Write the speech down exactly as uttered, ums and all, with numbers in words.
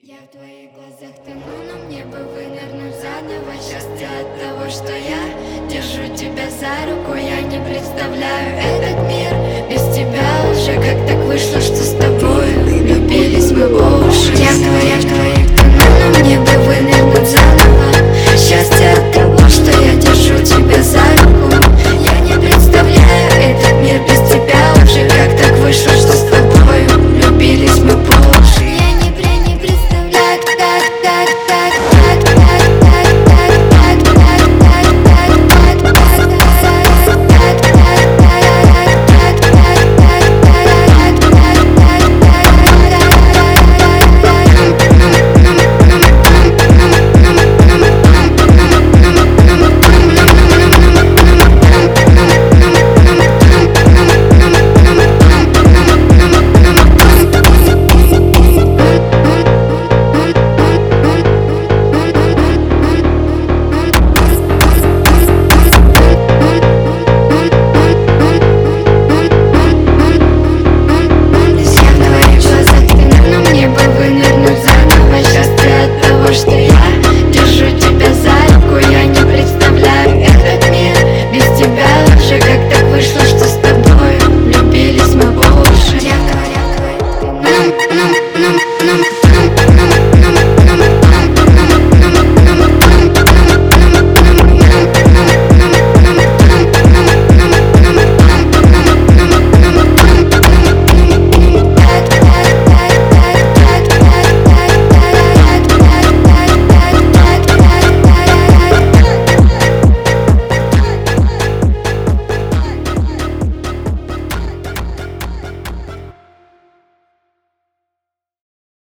Я в твоих глазах тону, но мне бы вынырнуть заново. Счастье от того, что я держу тебя за руку. Я не представляю этот мир без тебя уже. Как так вышло, что с тобой влюбились мы по уши. Я в